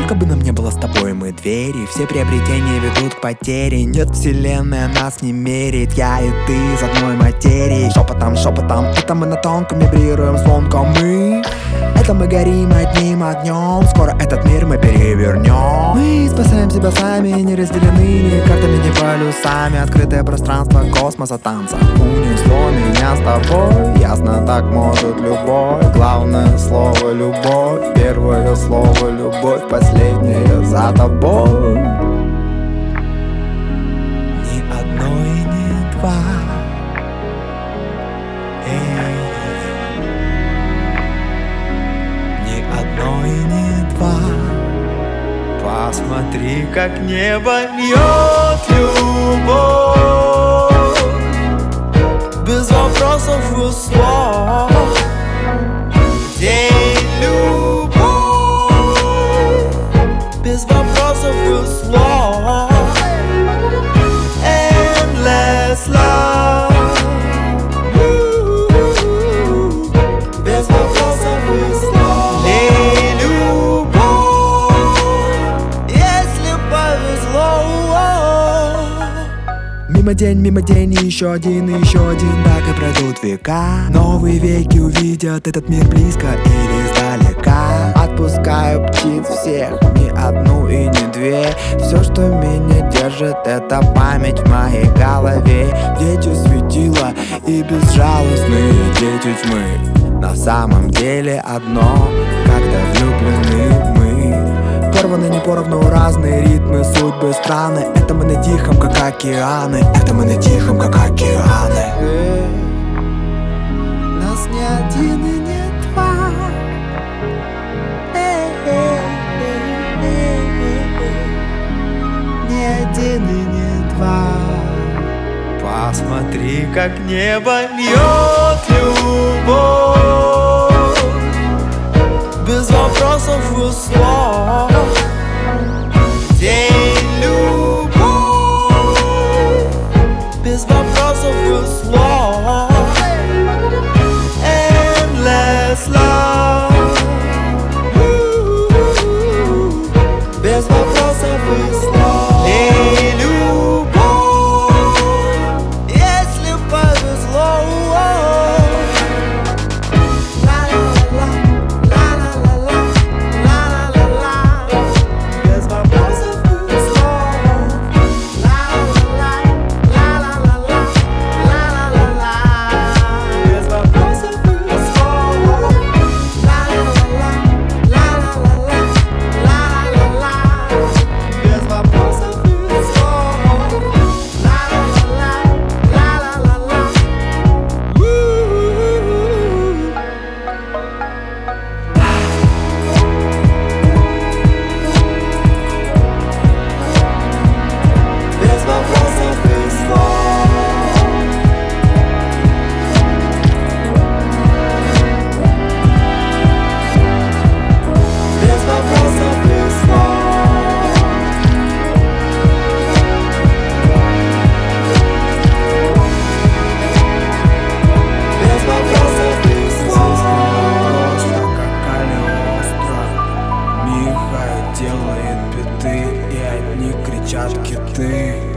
Сколько бы нам не было с тобой мы двери, все приобретения ведут к потере. Нет, вселенная нас не мерит, я и ты из одной материи. Шепотом, шепотом, это мы на тонком вибрируем звонком. Это мы горим одним огнем, скоро этот мир мы перевернем. Мы спасаем себя сами, не разделены ни картами, ни полюсами. Открытое пространство космоса танца унесло меня с тобой. Ясно, так может любой. Главное слово любовь, первое слово любовь, последнее за тобой. Ни одно и не два. Ни одно и не два. Посмотри, как небо льет любовь, без вопросов и слов. День любовь, без вопросов и слов. Endless love, без вопросов и слов. День любовь, если повезло. Мимо день, и еще один, так и пройдут века. Новые веки увидят этот мир близко или издалека. Отпускаю птиц всех, ни одну и не две. Все, что меня держит, это память в моей голове. Дети светила и безжалостные дети тьмы. На самом деле одно, когда влюблены мы. Порваны не поровну разные ритмы, судьбы страны. Это мы на тихом, как океаны. Это мы на тихом, как океаны. Нас не один и не два. Не один и не два. Посмотри, как небо льет любовь, без вопросов и слов. День любовь, без вопросов и слов. Endless love, без вопросов и слов. День любовь, если повезло. Делает биты, и одни кричат киты.